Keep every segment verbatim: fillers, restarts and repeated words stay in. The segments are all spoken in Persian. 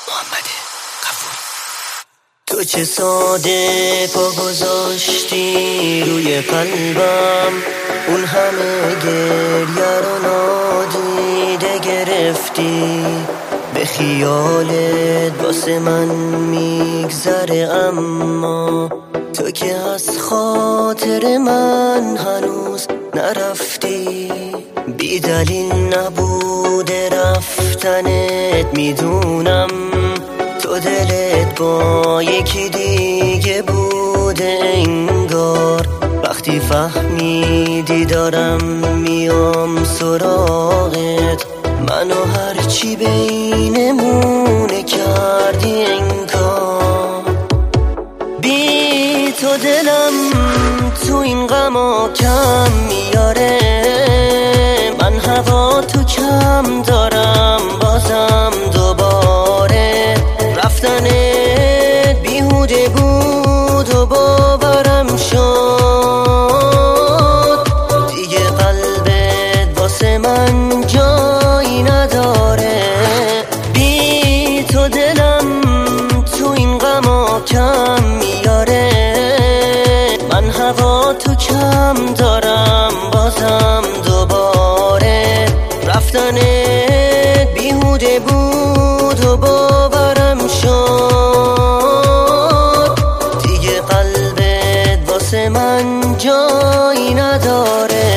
محمد غفوری. تو چه ساده پا گذاشتی روی قلبم، اون همه گریه رو نادیده گرفتی. به خیالت واسه من میگذره، اما تو که از خاطر من هنوز نرفتی. بی دلیل نبوده رفتنت، میدونم تو دلت با یکی دیگه بوده انگار. وقتی فهمیدی دارم میام سراغت، منو هرچی بینمونه کردی انکار. بی تو دلم تو این غما کم میاره، من هوا تو کم دارم بازم دوباره. رفتنت بیهوده بود و باورم شد، دیگه قلبت واسه من جایی نداره. بی تو دلم تو این غما کم میاره، من هوا تو کم دارم بازم دوباره. رفتنت بیهوده بود و باورم شد، دیگه قلبت واسه من جایی نداره.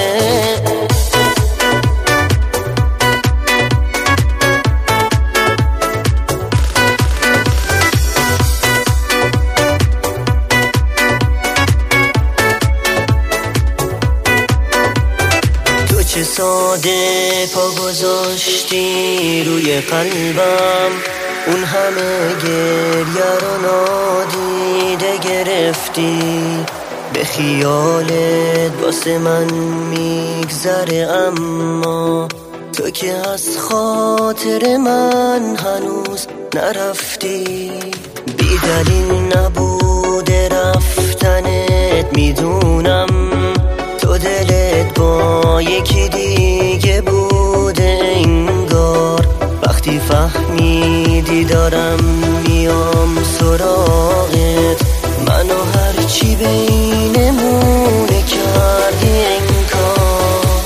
چه ساده پا گذاشتی روی قلبم، اون همه گریه رو نادیده گرفتی. به خیالت واسه من میگذره، اما تو که از خاطر من هنوز نرفتی. بی دلیل نبوده رفتنت، میدونم تو دلت با یکی دیگه بوده انگار. وقتی فهمیدی دارم میام سراغت، منو هرچی بینمونه کردی انکار.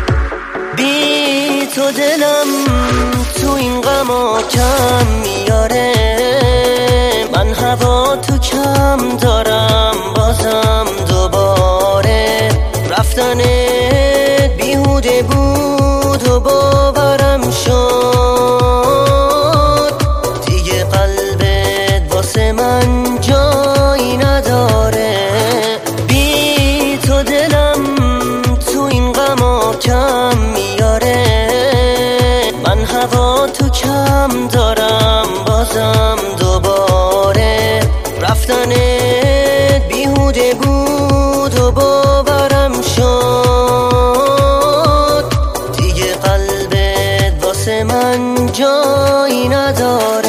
بی تو دلم تو این غما کم میاره، من هوا تو کم دارم بازم دوباره. رفتنت بیهوده بود و باورم شد، دیگه قلبت واسه من جایی نداره. بی تو دلم تو این غما کم میاره، من هوا تو کم دارم بازم دوباره. رفتنت بیهوده بود و باورم شد، دیگه قلبت واسه من جایی نداره.